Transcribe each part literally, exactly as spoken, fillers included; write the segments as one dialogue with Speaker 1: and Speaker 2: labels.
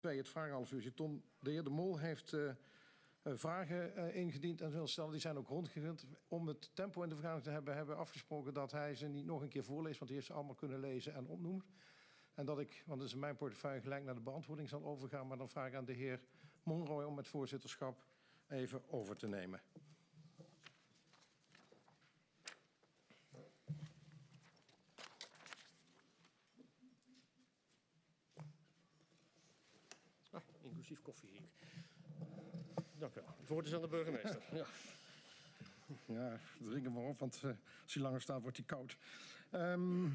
Speaker 1: Twee, het vragenhalfuurtje. Tom, de heer De Mol heeft uh, uh, vragen uh, ingediend en wil stellen. Die zijn ook rondgegund. Om het tempo in de vergadering te hebben, hebben we afgesproken dat hij ze niet nog een keer voorleest, want hij heeft ze allemaal kunnen lezen en opnoemen. En dat ik, want dat is in mijn portefeuille, gelijk naar de beantwoording zal overgaan. Maar dan vraag ik aan de heer Monroy om het voorzitterschap even over te nemen.
Speaker 2: Ah, inclusief koffie hier. Dank u wel. Het woord is aan de burgemeester. Ja,
Speaker 1: ja drink hem maar op, want uh, als hij langer staat wordt hij koud. Um,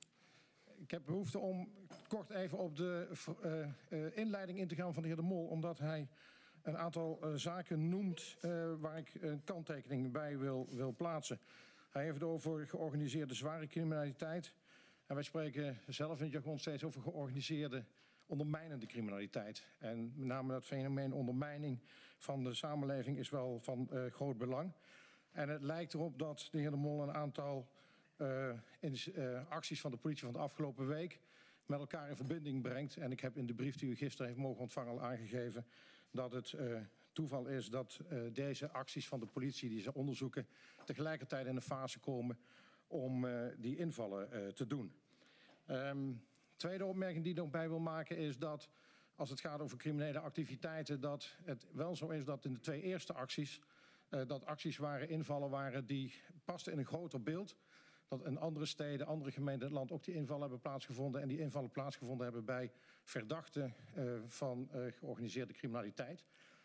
Speaker 1: ik heb behoefte om kort even op de uh, uh, inleiding in te gaan van de heer De Mol, omdat hij een aantal uh, zaken noemt uh, waar ik een kanttekening bij wil, wil plaatsen. Hij heeft het over georganiseerde zware criminaliteit. En wij spreken zelf in het jargon steeds over georganiseerde ondermijnende criminaliteit. En met name dat fenomeen ondermijning van de samenleving is wel van uh, groot belang. En het lijkt erop dat de heer De Mol een aantal uh, in, uh, acties van de politie van de afgelopen week met elkaar in verbinding brengt. En ik heb in de brief die u gisteren heeft mogen ontvangen al aangegeven dat het uh, toeval is dat uh, deze acties van de politie die ze onderzoeken tegelijkertijd in de fase komen om uh, die invallen uh, te doen. Um, tweede opmerking die ik nog bij wil maken is dat als het gaat over criminele activiteiten, dat het wel zo is dat in de twee eerste acties uh, dat acties waren, invallen waren die pasten in een groter beeld. Dat in andere steden, andere gemeenten in het land ook die invallen hebben plaatsgevonden. En die invallen plaatsgevonden hebben bij verdachten uh, van uh, georganiseerde criminaliteit.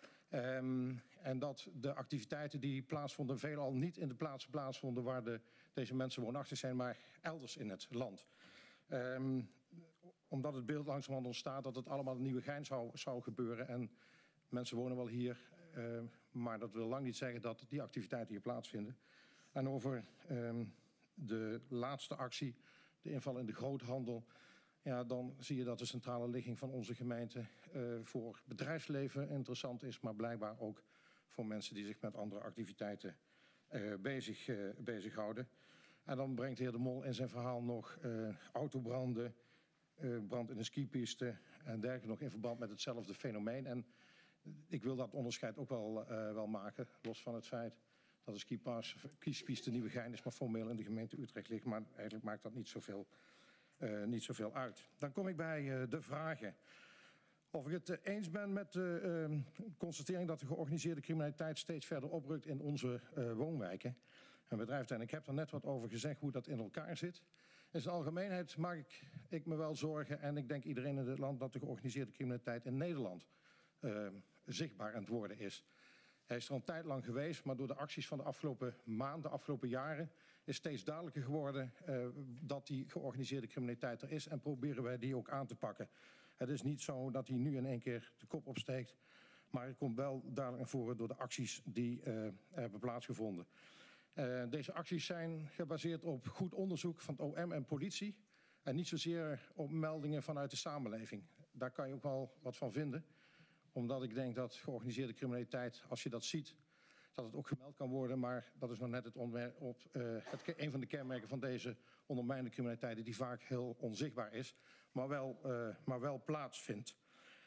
Speaker 1: Um, en dat de activiteiten die plaatsvonden veelal niet in de plaatsen plaatsvonden waar de, deze mensen woonachtig zijn, maar elders in het land. Um, omdat het beeld langzamerhand ontstaat dat het allemaal in Nieuwegein zou, zou gebeuren. En mensen wonen wel hier, uh, maar dat wil lang niet zeggen dat die activiteiten hier plaatsvinden. En over um, de laatste actie, de inval in de groothandel, ja, dan zie je dat de centrale ligging van onze gemeente uh, voor bedrijfsleven interessant is, maar blijkbaar ook voor mensen die zich met andere activiteiten uh, bezig, uh, bezighouden. En dan brengt de heer De Mol in zijn verhaal nog uh, autobranden, uh, brand in een skipiste en dergelijke nog in verband met hetzelfde fenomeen. En ik wil dat onderscheid ook wel, uh, wel maken, los van het feit dat de skipas, skispiste Nieuwegein is, maar formeel in de gemeente Utrecht ligt. Maar eigenlijk maakt dat niet zoveel, uh, niet zoveel uit. Dan kom ik bij uh, de vragen. Of ik het uh, eens ben met de uh, constatering dat de georganiseerde criminaliteit steeds verder oprukt in onze uh, woonwijken en bedrijven. En ik heb er net wat over gezegd hoe dat in elkaar zit. In zijn algemeenheid maak ik, ik me wel zorgen, en ik denk iedereen in het land, dat de georganiseerde criminaliteit in Nederland uh, zichtbaar aan het worden is. Hij is er al een tijd lang geweest, maar door de acties van de afgelopen maanden, de afgelopen jaren, is steeds duidelijker geworden uh, dat die georganiseerde criminaliteit er is en proberen wij die ook aan te pakken. Het is niet zo dat hij nu in één keer de kop opsteekt, maar het komt wel duidelijk naar voren door de acties die uh, hebben plaatsgevonden. Uh, deze acties zijn gebaseerd op goed onderzoek van het O M en politie en niet zozeer op meldingen vanuit de samenleving. Daar kan je ook wel wat van vinden, omdat ik denk dat georganiseerde criminaliteit, als je dat ziet, dat het ook gemeld kan worden. Maar dat is nog net het op, uh, het, een van de kenmerken van deze ondermijnende criminaliteit die vaak heel onzichtbaar is, maar wel, uh, maar wel plaatsvindt.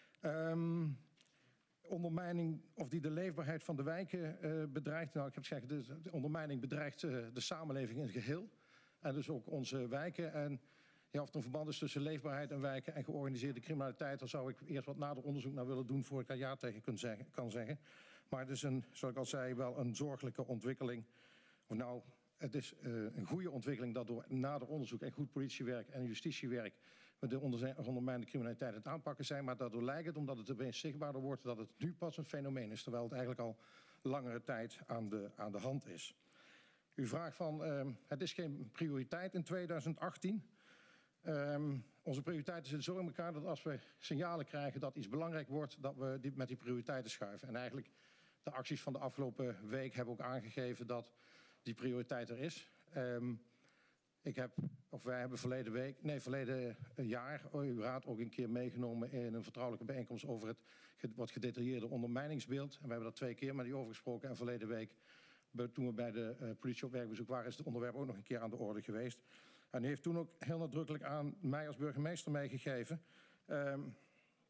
Speaker 1: Um, ondermijning of die de leefbaarheid van de wijken uh, bedreigt. Nou, ik heb gezegd, de, de ondermijning bedreigt uh, de samenleving in het geheel. En dus ook onze wijken. En ja, of er een verband is tussen leefbaarheid en wijken en georganiseerde criminaliteit, daar zou ik eerst wat nader onderzoek naar willen doen voor ik daar ja tegen kan zeggen, kan zeggen. Maar het is een, zoals ik al zei, wel een zorgelijke ontwikkeling. Of nou, het is uh, een goede ontwikkeling dat door nader onderzoek en goed politiewerk en justitiewerk we de ondermijnende criminaliteit het aanpakken zijn. Maar daardoor lijkt het, omdat het opeens zichtbaarder wordt, dat het nu pas een fenomeen is, terwijl het eigenlijk al langere tijd aan de, aan de hand is. U vraagt van, uh, het is geen prioriteit in tweeduizend achttien. Um, onze prioriteiten zitten zo in elkaar dat als we signalen krijgen dat iets belangrijk wordt, dat we die, met die prioriteiten schuiven. En eigenlijk de acties van de afgelopen week hebben ook aangegeven dat die prioriteit er is. Um, ik heb, of wij hebben verleden week, nee verleden jaar, uw raad ook een keer meegenomen in een vertrouwelijke bijeenkomst over het wat gedetailleerde ondermijningsbeeld. En we hebben dat twee keer met die over gesproken en verleden week, toen we bij de uh, politie op werkbezoek waren, is het onderwerp ook nog een keer aan de orde geweest. En u heeft toen ook heel nadrukkelijk aan mij als burgemeester meegegeven. Um,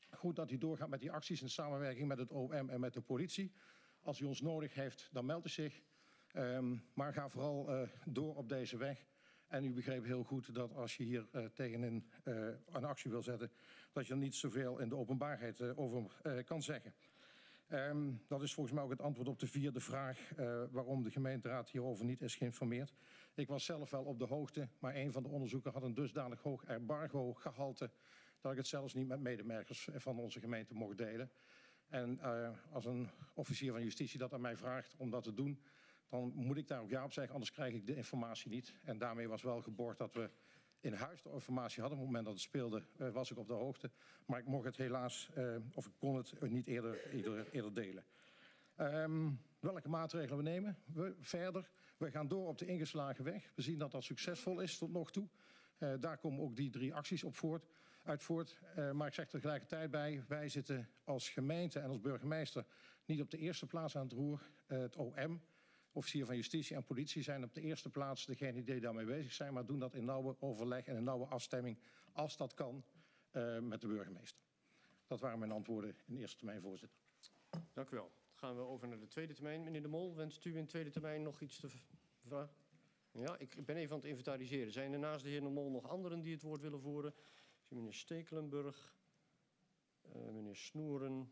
Speaker 1: Goed dat u doorgaat met die acties in samenwerking met het O M en met de politie. Als u ons nodig heeft, dan meldt u zich. Um, maar ga vooral uh, door op deze weg. En u begreep heel goed dat als je hier uh, tegenin uh, een actie wil zetten, dat je er niet zoveel in de openbaarheid uh, over uh, kan zeggen. Um, dat is volgens mij ook het antwoord op de vierde vraag uh, waarom de gemeenteraad hierover niet is geïnformeerd. Ik was zelf wel op de hoogte, maar een van de onderzoeken had een dusdanig hoog embargo-gehalte dat ik het zelfs niet met medewerkers van onze gemeente mocht delen. En uh, als een officier van justitie dat aan mij vraagt om dat te doen, dan moet ik daar ook ja op zeggen, anders krijg ik de informatie niet. En daarmee was wel geborgd dat we in huis de informatie hadden. Op het moment dat het speelde uh, was ik op de hoogte. Maar ik mocht het helaas, uh, of ik kon het niet eerder, eerder, eerder delen. Um, welke maatregelen we nemen? We verder. We gaan door op de ingeslagen weg. We zien dat dat succesvol is tot nog toe. Uh, daar komen ook die drie acties op voort, uit voort. Uh, maar ik zeg tegelijkertijd bij, wij zitten als gemeente en als burgemeester niet op de eerste plaats aan het roer. Uh, het O M, officier van justitie en politie zijn op de eerste plaats degene die daarmee bezig zijn, maar doen dat in nauwe overleg en in nauwe afstemming, als dat kan, uh, met de burgemeester. Dat waren mijn antwoorden in de eerste termijn, voorzitter.
Speaker 2: Dank u wel. Dan gaan we over naar de tweede termijn. Meneer De Mol, wenst u in de tweede termijn nog iets te vragen? Ja, ik ben even aan het inventariseren. Zijn er naast de heer De Mol nog anderen die het woord willen voeren? Ik zie meneer Stekelenburg, uh, meneer Snoeren.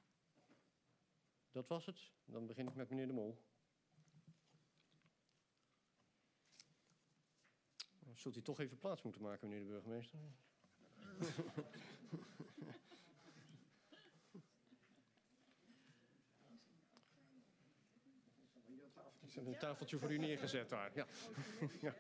Speaker 2: Dat was het. Dan begin ik met meneer De Mol. Zult u toch even plaats moeten maken, meneer de burgemeester? Er is een tafeltje voor u neergezet daar. Ja. Ja.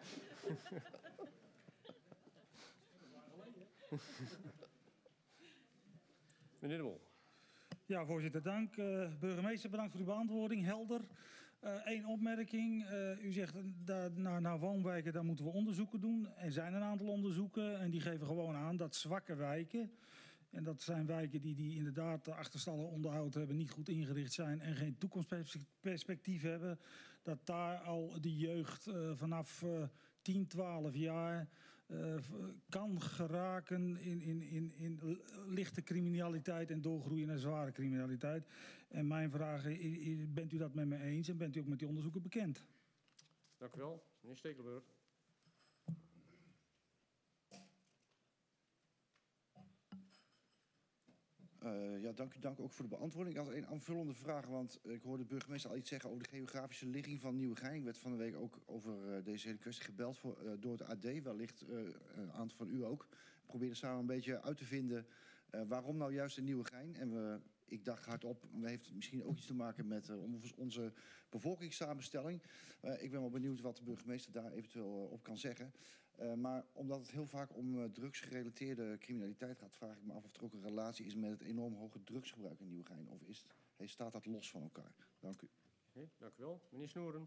Speaker 2: Meneer De Mol.
Speaker 3: Ja, voorzitter, dank. Uh, burgemeester, bedankt voor uw beantwoording. Helder. Eén uh, opmerking. Uh, u zegt dat naar, naar woonwijken, daar moeten we onderzoeken doen. Er zijn een aantal onderzoeken en die geven gewoon aan dat zwakke wijken, en dat zijn wijken die, die inderdaad achterstallig onderhoud hebben, niet goed ingericht zijn en geen toekomstperspectief hebben, dat daar al de jeugd uh, vanaf uh, tien, twaalf jaar uh, kan geraken in, in, in, in lichte criminaliteit en doorgroeien naar zware criminaliteit. En mijn vraag is, bent u dat met me eens en bent u ook met die onderzoeken bekend?
Speaker 2: Dank u wel. Meneer Stekelenburg.
Speaker 4: Uh, ja, dank u dank ook voor de beantwoording. Ik had een aanvullende vraag, want ik hoorde de burgemeester al iets zeggen over de geografische ligging van Nieuwegein. Ik werd van de week ook over uh, deze hele kwestie gebeld voor, uh, door het A D, wellicht uh, een aantal van u ook. We probeerden samen een beetje uit te vinden uh, waarom nou juist in Nieuwegein. En we, ik dacht hardop, dat heeft misschien ook iets te maken met uh, onze bevolkingssamenstelling. Uh, ik ben wel benieuwd wat de burgemeester daar eventueel uh, op kan zeggen. Uh, maar omdat het heel vaak om uh, drugsgerelateerde criminaliteit gaat, vraag ik me af of er ook een relatie is met het enorm hoge drugsgebruik in Nieuwegein. Of is het, hey, staat dat los van elkaar? Dank u.
Speaker 2: Okay, dank u wel. Meneer Snoeren.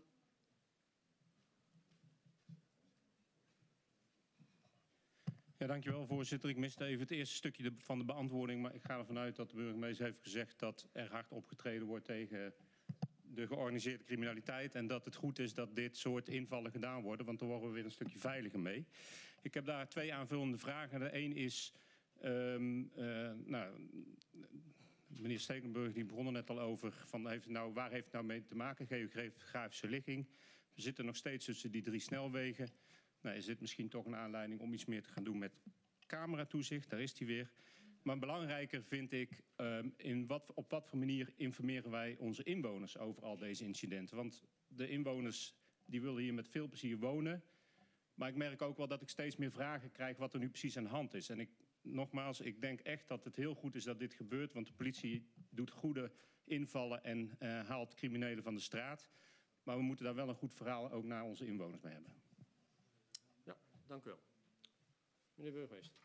Speaker 5: Ja, dankjewel, voorzitter. Ik miste even het eerste stukje van de beantwoording, maar ik ga ervan uit dat de burgemeester heeft gezegd dat er hard opgetreden wordt tegen de georganiseerde criminaliteit en dat het goed is dat dit soort invallen gedaan worden, want dan worden we weer een stukje veiliger mee. Ik heb daar twee aanvullende vragen. De een is, um, uh, nou, meneer Stekelenburg die begon er net al over, van, heeft nou, waar heeft het nou mee te maken, geografische ligging? We zitten nog steeds tussen die drie snelwegen. Nou, is dit misschien toch een aanleiding om iets meer te gaan doen met cameratoezicht? Daar is die weer. Maar belangrijker vind ik, um, in wat, op wat voor manier informeren wij onze inwoners over al deze incidenten. Want de inwoners die willen hier met veel plezier wonen. Maar ik merk ook wel dat ik steeds meer vragen krijg wat er nu precies aan de hand is. En ik, nogmaals, ik denk echt dat het heel goed is dat dit gebeurt. Want de politie doet goede invallen en uh, haalt criminelen van de straat. Maar we moeten daar wel een goed verhaal ook naar onze inwoners mee hebben.
Speaker 2: Ja, dank u wel. Meneer burgemeester.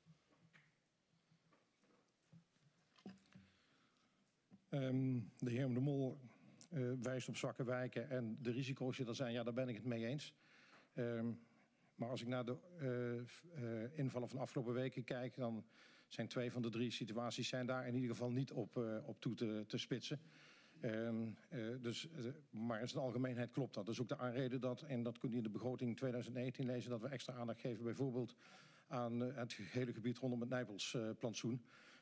Speaker 1: Um, de heer De Mol uh, wijst op zwakke wijken en de risico's die er zijn, ja, daar ben ik het mee eens. Um, maar als ik naar de uh, uh, invallen van de afgelopen weken kijk, dan zijn twee van de drie situaties zijn daar in ieder geval niet op, uh, op toe te, te spitsen. Um, uh, dus, uh, maar in zijn algemeenheid klopt dat. Dat is ook de aanreden dat, en dat kunt u in de begroting twintig negentien lezen, dat we extra aandacht geven bijvoorbeeld aan uh, het hele gebied rondom het Nijpelsplantsoen. Uh,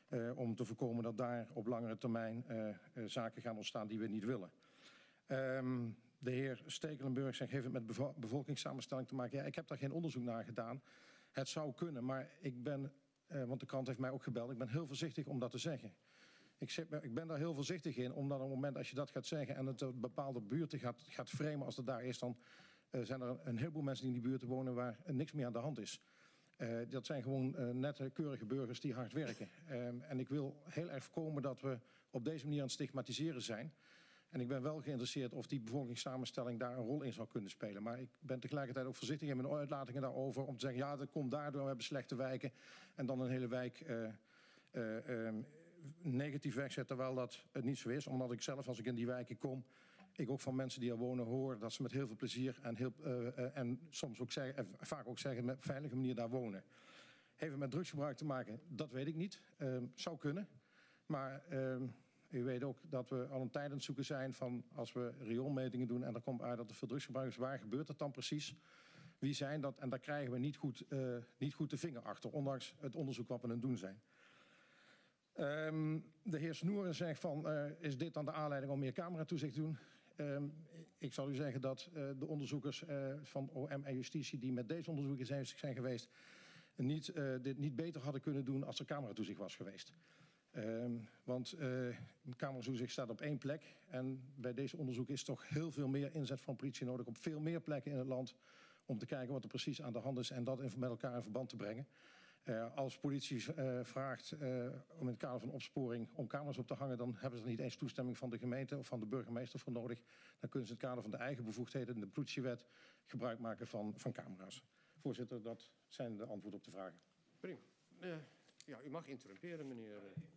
Speaker 1: Uh, om te voorkomen dat daar op langere termijn uh, uh, zaken gaan ontstaan die we niet willen. Um, de heer Stekelenburg zegt, heeft het met bevo bevolkingssamenstelling te maken? Ja, ik heb daar geen onderzoek naar gedaan. Het zou kunnen, maar ik ben, uh, want de krant heeft mij ook gebeld, ik ben heel voorzichtig om dat te zeggen. Ik, zeg, ik ben daar heel voorzichtig in, omdat op het moment als je dat gaat zeggen en het een bepaalde buurten gaat, gaat framen als dat daar is, dan uh, zijn er een heleboel mensen die in die buurten wonen waar uh, niks meer aan de hand is. Uh, dat zijn gewoon uh, nette, keurige burgers die hard werken. Um, en ik wil heel erg voorkomen dat we op deze manier aan het stigmatiseren zijn. En ik ben wel geïnteresseerd of die bevolkingssamenstelling daar een rol in zou kunnen spelen. Maar ik ben tegelijkertijd ook voorzichtig in mijn uitlatingen daarover om te zeggen, ja, dat komt daardoor, we hebben slechte wijken. En dan een hele wijk uh, uh, um, negatief wegzet, terwijl dat het niet zo is. Omdat ik zelf, als ik in die wijken kom, ik ook van mensen die er wonen hoor dat ze met heel veel plezier en, heel, uh, uh, en soms ook zeggen, en vaak ook zeggen met een veilige manier daar wonen. Heeft het met drugsgebruik te maken? Dat weet ik niet. Uh, zou kunnen. Maar uh, u weet ook dat we al een tijd aan het zoeken zijn van als we rioolmetingen doen en er komt uit dat er veel drugsgebruik is, waar gebeurt dat dan precies? Wie zijn dat? En daar krijgen we niet goed, uh, niet goed de vinger achter, ondanks het onderzoek wat we aan het doen zijn. Um, de heer Snoeren zegt van, uh, is dit dan de aanleiding om meer cameratoezicht te doen? Um, ik zal u zeggen dat uh, de onderzoekers uh, van O M en Justitie die met deze onderzoeken zijn, zijn geweest, niet, uh, dit niet beter hadden kunnen doen als er cameratoezicht was geweest. Um, want uh, cameratoezicht staat op één plek en bij deze onderzoek is toch heel veel meer inzet van politie nodig op veel meer plekken in het land om te kijken wat er precies aan de hand is en dat met elkaar in verband te brengen. Uh, als politie uh, vraagt uh, om in het kader van opsporing om camera's op te hangen, dan hebben ze er niet eens toestemming van de gemeente of van de burgemeester voor nodig. Dan kunnen ze in het kader van de eigen bevoegdheden in de politiewet gebruik maken van, van camera's. Voorzitter, dat zijn de antwoorden op de vragen.
Speaker 2: Prima. Uh, ja, u mag interrumperen, meneer.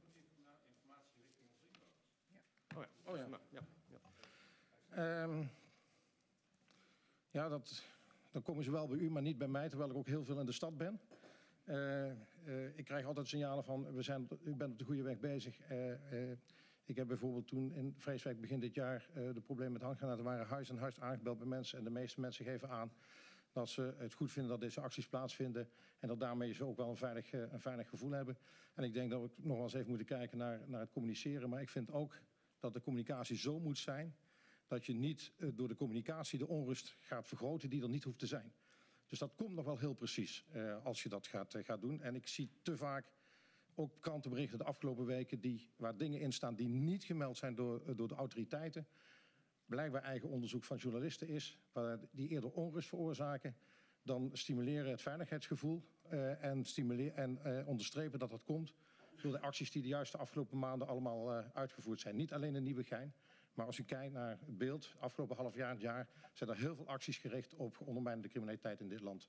Speaker 2: Oh ja. Oh ja. Nou, ja,
Speaker 1: ja. Um, ja, dat, dan komen ze wel bij u, maar niet bij mij, terwijl ik ook heel veel in de stad ben. Uh, uh, ik krijg altijd signalen van, we zijn, u bent op de goede weg bezig. Uh, uh, ik heb bijvoorbeeld toen in Vreeswijk begin dit jaar uh, de problemen met handgranaten waren huis en huis aangebeld bij mensen. En de meeste mensen geven aan dat ze het goed vinden dat deze acties plaatsvinden. En dat daarmee ze ook wel een veilig, uh, een veilig gevoel hebben. En ik denk dat we nog wel eens even moeten kijken naar, naar het communiceren. Maar ik vind ook dat de communicatie zo moet zijn dat je niet uh, door de communicatie de onrust gaat vergroten die er niet hoeft te zijn. Dus dat komt nog wel heel precies uh, als je dat gaat, uh, gaat doen. En ik zie te vaak ook krantenberichten de afgelopen weken die, waar dingen in staan die niet gemeld zijn door, uh, door de autoriteiten. Blijkbaar eigen onderzoek van journalisten is, waar die eerder onrust veroorzaken dan stimuleren het veiligheidsgevoel uh, en, stimuleer, en uh, onderstrepen dat dat komt door de acties die de juiste afgelopen maanden allemaal uh, uitgevoerd zijn. Niet alleen in Nieuwegein. Maar als u kijkt naar het beeld, afgelopen half jaar, het jaar, zijn er heel veel acties gericht op ondermijnende criminaliteit in dit land.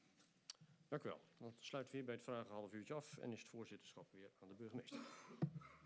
Speaker 2: Dank u wel. Dan sluiten we hier bij het vragen half uurtje af en is het voorzitterschap weer aan de burgemeester.